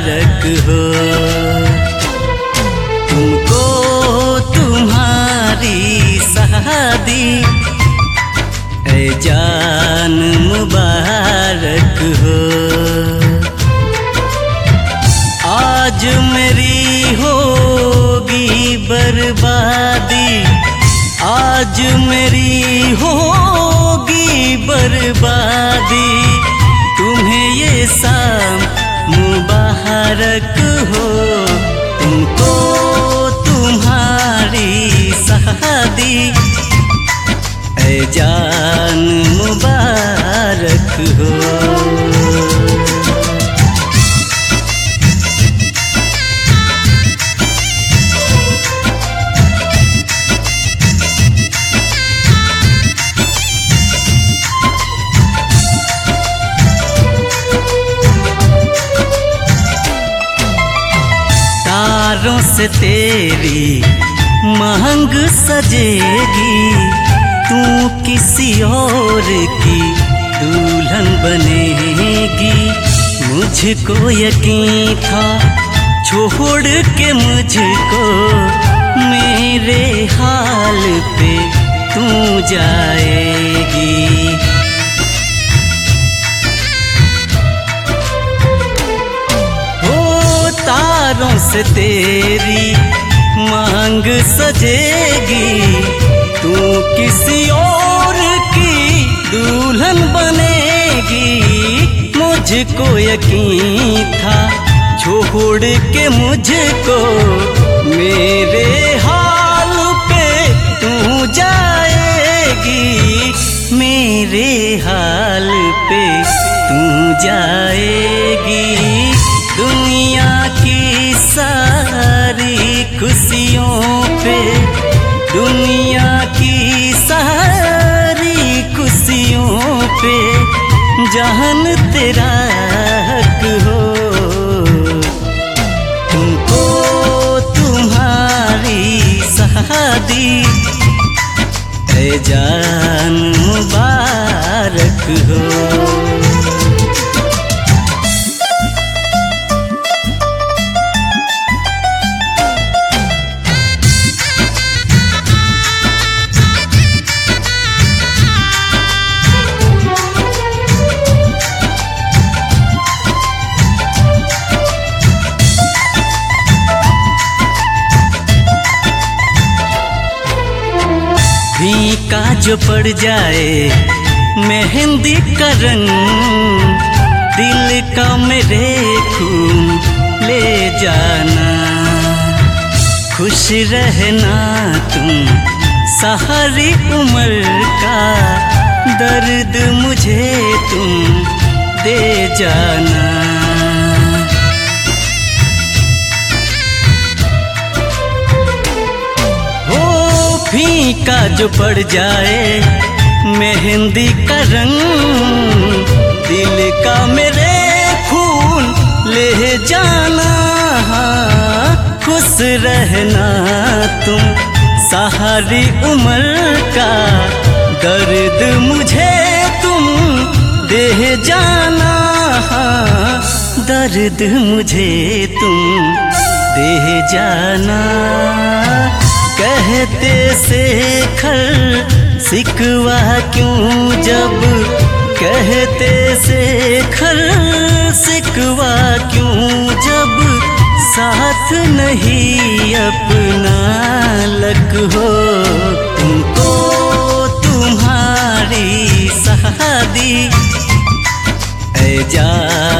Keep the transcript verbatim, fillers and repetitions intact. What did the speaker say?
मुबारक हो। तुमको तुम्हारी शादी ऐ जान मुबारक हो। आज मेरी होगी बर्बादी, आज मेरी होगी बर्बादी, तुम्हें ये शाम मुबारक हो। तुमको तुम्हारी शादी ऐ जान मुबारक हो। तारों से तेरी महंग सजेगी, तू किसी और की दुल्हन बनेगी। मुझको यकीन था छोड़ के मुझको मेरे हाल पे तू जाएगी। तारों से तेरी मांग सजेगी, तू किसी और की दुल्हन बनेगी। मुझको यकीन था छोड़ के मुझको मेरे हाल पे तू जाएगी। मेरे हाल पे तू जाएगी। दुनिया की सारी खुशियों पे, दुनिया की सारी खुशियों पे जान तेरा हक हो। तुमको तुम्हारी शादी ऐ जान मुबारक हो। फीका जो पड़ जाए मेहंदी का रंग, दिल का मेरे खून ले जाना। खुश रहना तुम सारी उम्र का, दर्द मुझे तुम दे जाना। फीका जो पड़ जाए मेहंदी का रंग, दिल का मेरे खून ले जाना। खुश रहना तुम सारी उम्र का, दर्द मुझे तुम दे जाना। दर्द मुझे तुम दे जाना। कहते से खर सिकवा क्यों जब, कहते से खर सिकवा क्यों जब, साथ नहीं अपना लग हो। तुमको तुम्हारी शादी ऐ जान